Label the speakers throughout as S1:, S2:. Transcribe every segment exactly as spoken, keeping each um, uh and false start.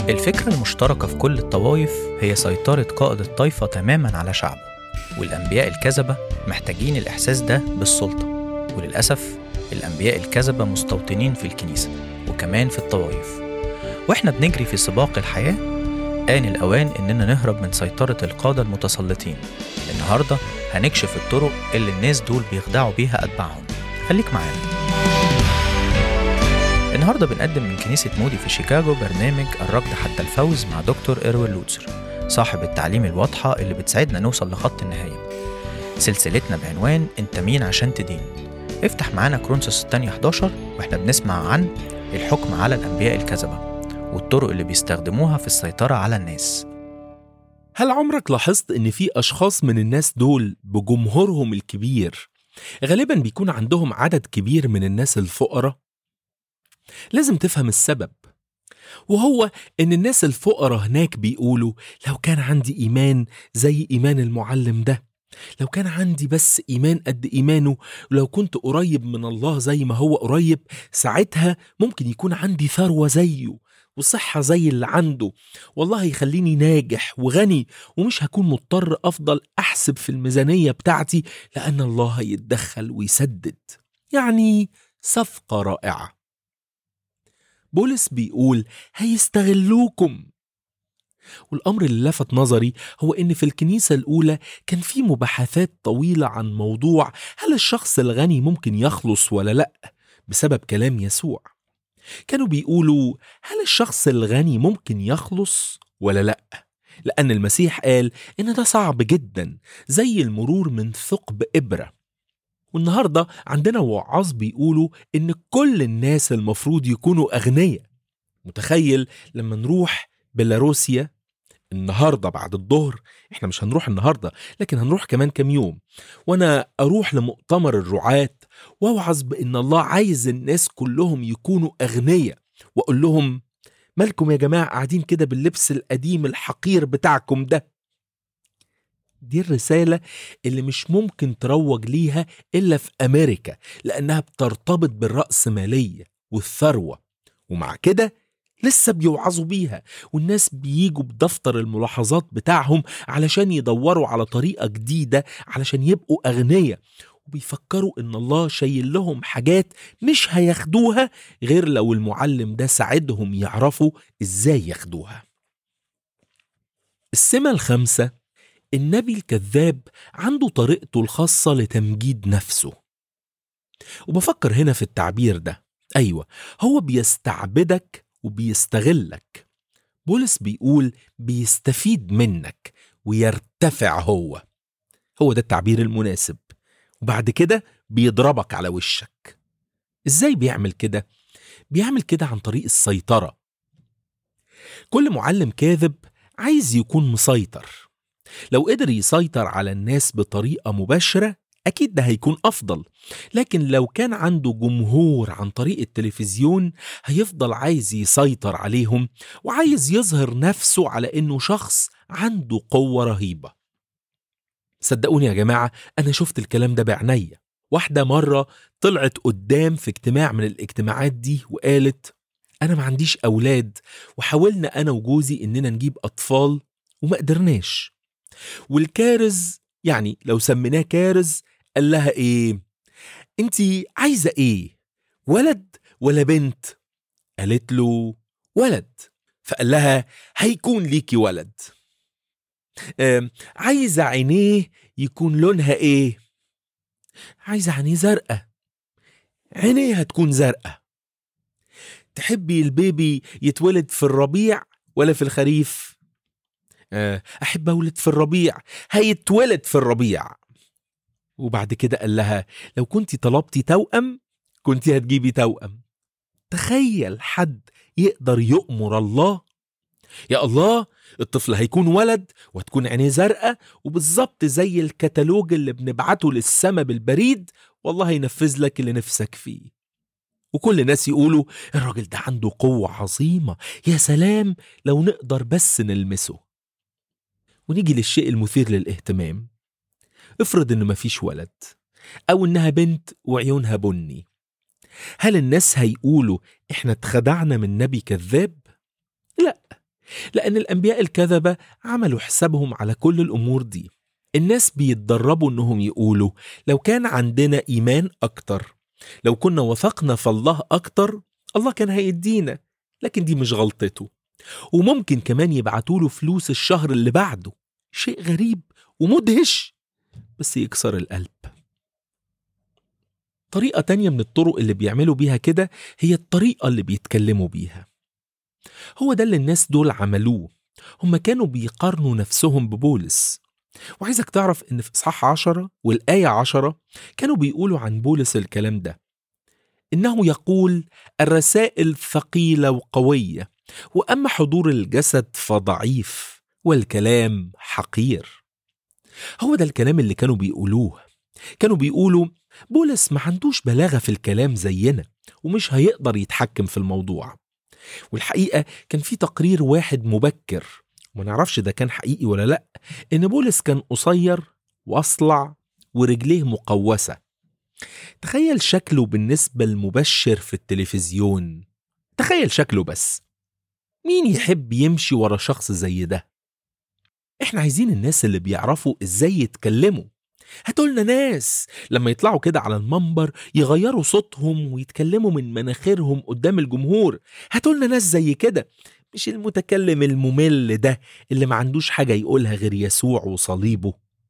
S1: الفكرة المشتركة في كل الطوائف هي سيطرة قائد الطائفة تماماً على شعبه، والأنبياء الكذبة محتاجين الإحساس ده بالسلطة. وللأسف الأنبياء الكذبة مستوطنين في الكنيسة وكمان في الطوائف. وإحنا بنجري في سباق الحياة، آن الأوان إننا نهرب من سيطرة القادة المتسلطين. النهاردة هنكشف الطرق اللي الناس دول بيخدعوا بيها أتباعهم. خليك معانا. النهاردة بنقدم من كنيسة مودي في شيكاغو برنامج الركض حتى الفوز مع دكتور إروين لوتسر، صاحب التعليم الواضحة اللي بتساعدنا نوصل لخط النهاية. سلسلتنا بعنوان انت مين عشان تدين. افتح معانا كرونسوس الثانية إحدى عشر واحنا بنسمع عن الحكم على الأنبياء الكذبة والطرق اللي بيستخدموها في السيطرة على الناس.
S2: هل عمرك لاحظت ان في اشخاص من الناس دول بجمهورهم الكبير غالبا بيكون عندهم عدد كبير من الناس الفقراء؟ لازم تفهم السبب، وهو ان الناس الفقراء هناك بيقولوا لو كان عندي ايمان زي ايمان المعلم ده، لو كان عندي بس ايمان قد ايمانه، ولو كنت قريب من الله زي ما هو قريب، ساعتها ممكن يكون عندي ثروة زيه وصحة زي اللي عنده، والله يخليني ناجح وغني ومش هكون مضطر افضل احسب في الميزانية بتاعتي لان الله هيتدخل ويسدد. يعني صفقة رائعة. بولس بيقول هيستغلوكم. والأمر اللي لفت نظري هو إن في الكنيسة الأولى كان في مباحثات طويلة عن موضوع هل الشخص الغني ممكن يخلص ولا لأ بسبب كلام يسوع. كانوا بيقولوا هل الشخص الغني ممكن يخلص ولا لأ، لأن المسيح قال إن ده صعب جدا زي المرور من ثقب إبرة. والنهاردة عندنا وعاظ بيقولوا إن كل الناس المفروض يكونوا أغنياء. متخيل لما نروح بيلاروسيا النهاردة بعد الظهر، احنا مش هنروح النهاردة لكن هنروح كمان كام يوم، وانا اروح لمؤتمر الرعاة واوعظ بان الله عايز الناس كلهم يكونوا اغنياء، واقول لهم مالكم يا جماعة قاعدين كده باللبس القديم الحقير بتاعكم ده. دي الرسالة اللي مش ممكن تروج ليها إلا في أمريكا، لأنها بترتبط بالرأسمالية والثروة، ومع كده لسه بيوعظوا بيها، والناس بييجوا بدفتر الملاحظات بتاعهم علشان يدوروا على طريقة جديدة علشان يبقوا أغنياء، وبيفكروا إن الله شايل لهم حاجات مش هياخدوها غير لو المعلم ده ساعدهم يعرفوا إزاي ياخدوها. السمة الخامسة، النبي الكذاب عنده طريقته الخاصة لتمجيد نفسه. وبفكر هنا في التعبير ده، أيوة هو بيستعبدك وبيستغلك. بولس بيقول بيستفيد منك ويرتفع هو هو ده التعبير المناسب، وبعد كده بيضربك على وشك. إزاي بيعمل كده؟ بيعمل كده عن طريق السيطرة. كل معلم كاذب عايز يكون مسيطر. لو قدر يسيطر على الناس بطريقة مباشرة أكيد ده هيكون أفضل، لكن لو كان عنده جمهور عن طريق التلفزيون هيفضل عايز يسيطر عليهم وعايز يظهر نفسه على إنه شخص عنده قوة رهيبة. صدقوني يا جماعة، أنا شفت الكلام ده بعناية. واحدة مرة طلعت قدام في اجتماع من الاجتماعات دي وقالت أنا ما عنديش أولاد، وحاولنا أنا وجوزي إننا نجيب أطفال وما قدرناش. والكارز، يعني لو سميناه كارز، قال لها ايه؟ انتي عايزة ايه؟ ولد ولا بنت؟ قالت له ولد. فقال لها هيكون ليكي ولد. اه عايزة عينيه يكون لونها ايه؟ عايزة عينيه زرقة. عينيه هتكون زرقة. تحبي البيبي يتولد في الربيع ولا في الخريف؟ أحب أولد في الربيع. هيتولد في الربيع. وبعد كده قال لها لو كنتي طلبتي توأم كنتي هتجيبي توأم. تخيل حد يقدر يؤمر الله. يا الله، الطفل هيكون ولد وهتكون عينيه زرقاء وبالظبط زي الكتالوج اللي بنبعته للسما بالبريد، والله ينفذ لك اللي نفسك فيه. وكل الناس يقولوا الراجل ده عنده قوة عظيمة، يا سلام لو نقدر بس نلمسه. ونيجي للشيء المثير للاهتمام. افرض انه مفيش ولد، او انها بنت وعيونها بني. هل الناس هيقولوا احنا اتخدعنا من نبي كذاب؟ لا، لأن الأنبياء الكذبة عملوا حسابهم على كل الأمور دي. الناس بيتدربوا إنهم يقولوا لو كان عندنا إيمان أكتر، لو كنا وثقنا في الله أكتر، الله كان هيدينا، لكن دي مش غلطته. وممكن كمان يبعتوله فلوس الشهر اللي بعده. شيء غريب ومدهش بس يكسر القلب. طريقة تانية من الطرق اللي بيعملوا بيها كده هي الطريقة اللي بيتكلموا بيها. هو ده اللي الناس دول عملوه. هم كانوا بيقارنوا نفسهم ببولس. وعايزك تعرف ان في إصحاح عشرة والآية عشرة كانوا بيقولوا عن بولس الكلام ده، إنه يقول الرسائل ثقيلة وقوية، وأما حضور الجسد فضعيف والكلام حقير. هو ده الكلام اللي كانوا بيقولوه. كانوا بيقولوا بولس ما عندوش بلاغة في الكلام زينا ومش هيقدر يتحكم في الموضوع. والحقيقة كان في تقرير واحد مبكر، وما نعرفش ده كان حقيقي ولا لأ، إن بولس كان قصير وأصلع ورجليه مقوسة. تخيل شكله بالنسبة للمبشر في التلفزيون. تخيل شكله بس. مين يحب يمشي ورا شخص زي ده؟ احنا عايزين الناس اللي بيعرفوا ازاي يتكلموا. هاتولنا ناس لما يطلعوا كده على المنبر يغيروا صوتهم ويتكلموا من مناخيرهم قدام الجمهور. هاتولنا ناس زي كده، مش المتكلم الممل ده اللي ما عندوش حاجة يقولها غير يسوع وصليبه.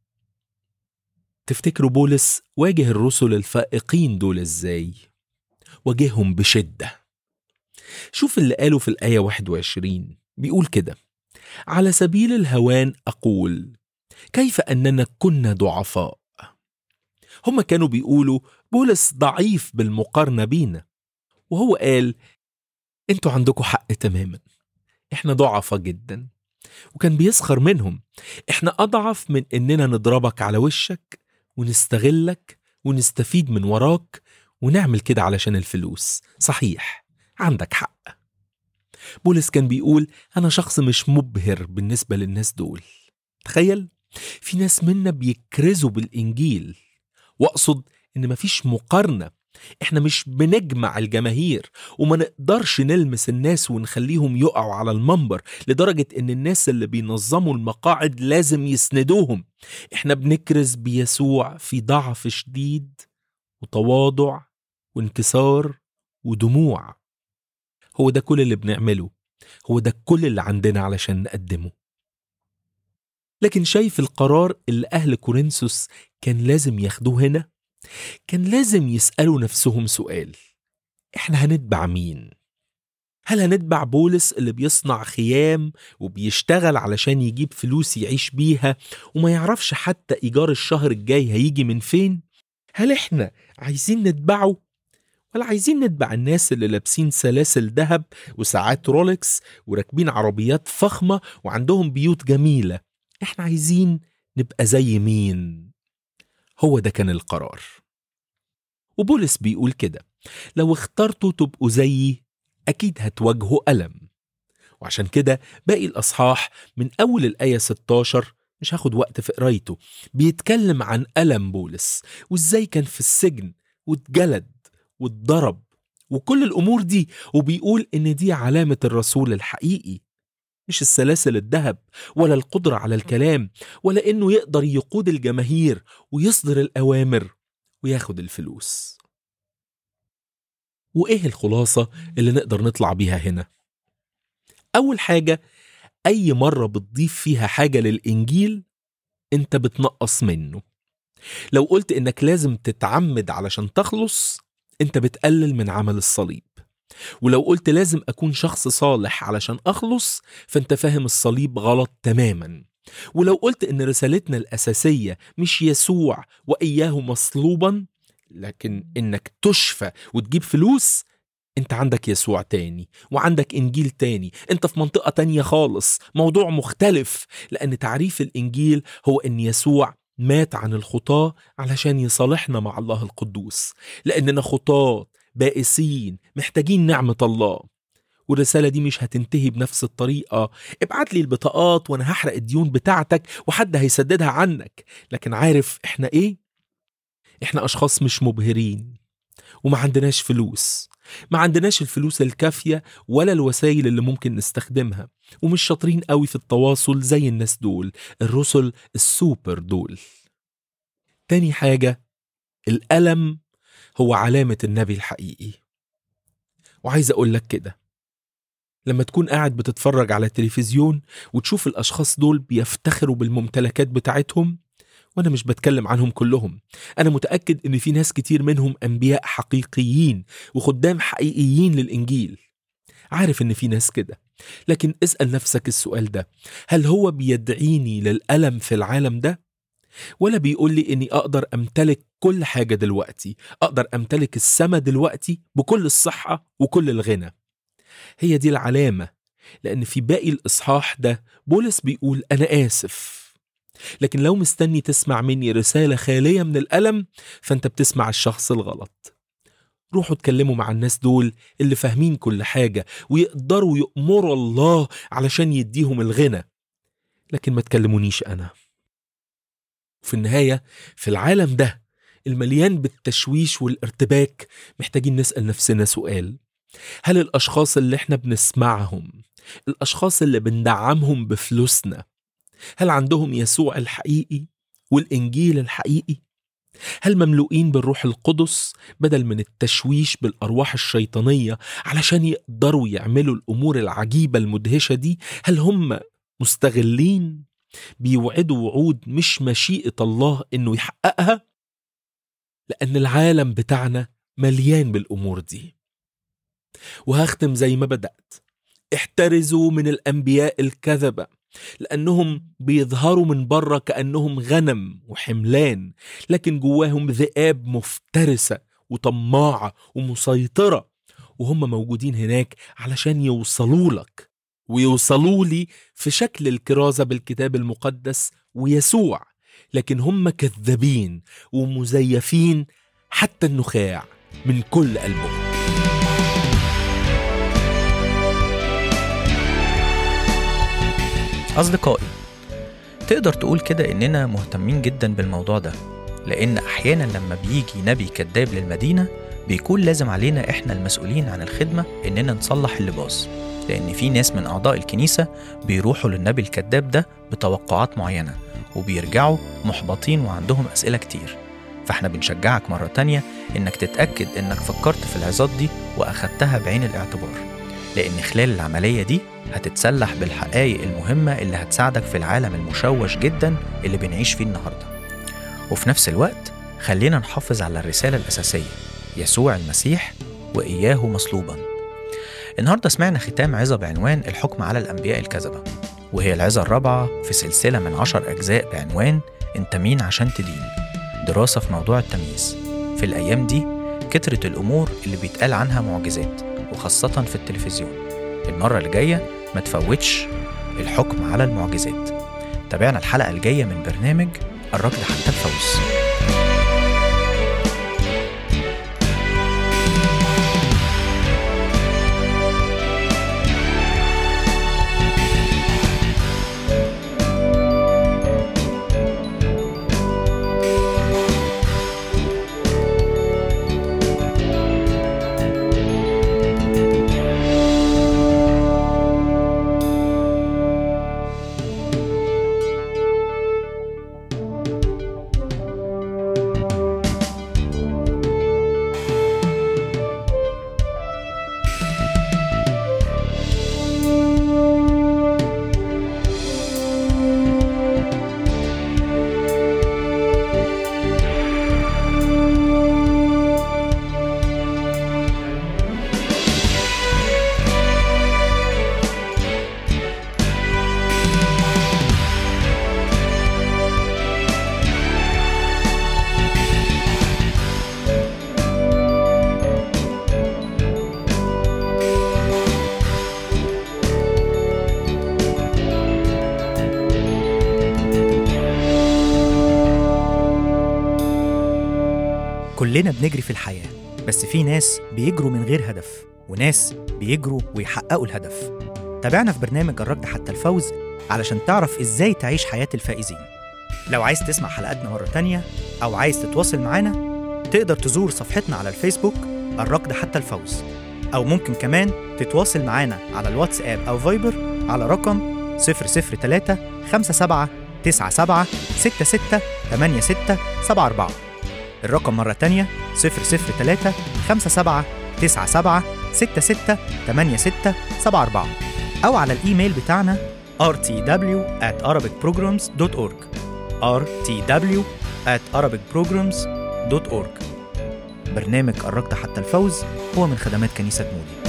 S2: تفتكروا بولس واجه الرسل الفائقين دول ازاي؟ واجههم بشدة. شوف اللي قاله في الآية واحد وعشرين، بيقول كده: على سبيل الهوان أقول كيف أننا كنا ضعفاء. هم كانوا بيقولوا بولس ضعيف بالمقارنة بينا، وهو قال انتوا عندكم حق تماما، احنا ضعفاء جدا. وكان بيسخر منهم. احنا أضعف من إننا نضربك على وشك ونستغلك ونستفيد من وراك ونعمل كده علشان الفلوس. صحيح، عندك حق. بولس كان بيقول أنا شخص مش مبهر بالنسبة للناس دول. تخيل، في ناس منا بيكرزوا بالإنجيل، وأقصد إن مفيش مقارنة. إحنا مش بنجمع الجماهير وما نقدرش نلمس الناس ونخليهم يقعوا على المنبر لدرجة إن الناس اللي بينظموا المقاعد لازم يسندوهم. إحنا بنكرز بيسوع في ضعف شديد وتواضع وانكسار ودموع. هو ده كل اللي بنعمله، هو ده كل اللي عندنا علشان نقدمه. لكن شايف القرار اللي أهل كورنثوس كان لازم ياخدوه هنا؟ كان لازم يسألوا نفسهم سؤال: إحنا هنتبع مين؟ هل هنتبع بولس اللي بيصنع خيام وبيشتغل علشان يجيب فلوس يعيش بيها وما يعرفش حتى إيجار الشهر الجاي هيجي من فين؟ هل إحنا عايزين نتبعه؟ ولا عايزين نتبع الناس اللي لابسين سلاسل ذهب وساعات رولكس وراكبين عربيات فخمة وعندهم بيوت جميلة؟ إحنا عايزين نبقى زي مين؟ هو ده كان القرار. وبولس بيقول كده: لو اخترتوا تبقوا زيي أكيد هتواجهوا ألم. وعشان كده باقي الأصحاح من أول الآية ستة عشر، مش هاخد وقت في قرايته، بيتكلم عن ألم بولس وإزاي كان في السجن واتجلد واتضرب وكل الأمور دي، وبيقول إن دي علامة الرسول الحقيقي، مش السلاسل الذهب ولا القدرة على الكلام ولا إنه يقدر يقود الجماهير ويصدر الأوامر وياخد الفلوس. وإيه الخلاصة اللي نقدر نطلع بيها هنا؟ أول حاجة، أي مرة بتضيف فيها حاجة للإنجيل أنت بتنقص منه. لو قلت إنك لازم تتعمد علشان تخلص، أنت بتقلل من عمل الصليب. ولو قلت لازم أكون شخص صالح علشان أخلص، فأنت فاهم الصليب غلط تماما. ولو قلت إن رسالتنا الأساسية مش يسوع وإياه مصلوبا، لكن إنك تشفى وتجيب فلوس، أنت عندك يسوع تاني وعندك إنجيل تاني. أنت في منطقة تانية خالص، موضوع مختلف، لأن تعريف الإنجيل هو إن يسوع مات عن الخطاة علشان يصالحنا مع الله القدوس، لأننا خطاة بائسين محتاجين نعمة الله. والرسالة دي مش هتنتهي بنفس الطريقة: ابعت لي البطاقات وانا هحرق الديون بتاعتك وحد هيسددها عنك. لكن عارف احنا ايه؟ احنا اشخاص مش مبهرين، وما عندناش فلوس، ما عندناش الفلوس الكافية ولا الوسائل اللي ممكن نستخدمها، ومش شاطرين قوي في التواصل زي الناس دول، الرسل السوبر دول. تاني حاجة، الألم هو علامة النبي الحقيقي. وعايز أقول لك كده، لما تكون قاعد بتتفرج على التلفزيون وتشوف الأشخاص دول بيفتخروا بالممتلكات بتاعتهم، وأنا مش بتكلم عنهم كلهم، أنا متأكد إن في ناس كتير منهم أنبياء حقيقيين وخدام حقيقيين للإنجيل، عارف إن في ناس كده، لكن اسأل نفسك السؤال ده: هل هو بيدعيني للألم في العالم ده؟ ولا بيقول لي إني أقدر أمتلك كل حاجة دلوقتي، أقدر أمتلك السما دلوقتي بكل الصحة وكل الغنى؟ هي دي العلامة، لأن في باقي الإصحاح ده بولس بيقول أنا آسف، لكن لو مستني تسمع مني رسالة خالية من الألم فأنت بتسمع الشخص الغلط. روحوا اتكلموا مع الناس دول اللي فاهمين كل حاجة ويقدروا يأمروا الله علشان يديهم الغنى، لكن ما تكلمونيش أنا. في النهاية، في العالم ده المليان بالتشويش والارتباك، محتاجين نسأل نفسنا سؤال: هل الأشخاص اللي احنا بنسمعهم، الأشخاص اللي بندعمهم بفلوسنا، هل عندهم يسوع الحقيقي والإنجيل الحقيقي؟ هل مملوئين بالروح القدس بدل من التشويش بالأرواح الشيطانية علشان يقدروا يعملوا الأمور العجيبة المدهشة دي؟ هل هم مستغلين بيوعدوا وعود مش مشيئة الله إنه يحققها؟ لأن العالم بتاعنا مليان بالأمور دي. وهختم زي ما بدأت: احترزوا من الأنبياء الكذبة، لأنهم بيظهروا من بره كأنهم غنم وحملان، لكن جواهم ذئاب مفترسة وطماعة ومسيطرة، وهم موجودين هناك علشان يوصلوا لك ويوصلوا لي في شكل الكرازة بالكتاب المقدس ويسوع، لكن هم كذابين ومزيفين حتى النخاع من كل قلبهم.
S1: أصدقائي، تقدر تقول كده إننا مهتمين جدا بالموضوع ده، لأن أحيانا لما بيجي نبي كذاب للمدينة بيكون لازم علينا إحنا المسؤولين عن الخدمة إننا نصلح اللي باظ، لأن في ناس من أعضاء الكنيسة بيروحوا للنبي الكذاب ده بتوقعات معينة وبيرجعوا محبطين وعندهم أسئلة كتير. فإحنا بنشجعك مرة تانية إنك تتأكد إنك فكرت في العظات دي وأخدتها بعين الاعتبار، لأن خلال العملية دي هتتسلح بالحقائق المهمة اللي هتساعدك في العالم المشوش جدا اللي بنعيش فيه النهاردة. وفي نفس الوقت خلينا نحافظ على الرسالة الأساسية: يسوع المسيح وإياه مصلوبا. النهاردة سمعنا ختام عظة بعنوان الحكم على الأنبياء الكذبة، وهي العظة الرابعة في سلسلة من عشر أجزاء بعنوان أنت مين عشان تدين، دراسة في موضوع التمييز. في الأيام دي كترت الأمور اللي بيتقال عنها معجزات، وخاصة في التلفزيون. المرة اللي جاية ما تفوتش الحكم على المعجزات. تابعنا الحلقة الجاية من برنامج الركض حتى الفوز. كلنا بنجري في الحياة، بس في ناس بيجروا من غير هدف وناس بيجروا ويحققوا الهدف. تابعنا في برنامج الركض حتى الفوز علشان تعرف إزاي تعيش حياة الفائزين. لو عايز تسمع حلقاتنا مرة تانية أو عايز تتواصل معانا، تقدر تزور صفحتنا على الفيسبوك الركض حتى الفوز، أو ممكن كمان تتواصل معنا على الواتساب أو فايبر على رقم صفر صفر ثلاثة خمسة سبعة تسعة سبعة ستة ستة ثمانية ستة سبعة أربعة. الرقم مرة تانية صفر صفر ثلاثة خمسة سبعة تسعة سبعة ستة ستة ثمانية ستة سبعة أربعة، أو على الإيميل بتاعنا آر تي دبليو آت أرابيك بروجرامز دوت أورج آر تي دبليو آت أرابيك بروجرامز دوت أورج. برنامج الركض حتى الفوز هو من خدمات كنيسة مودي.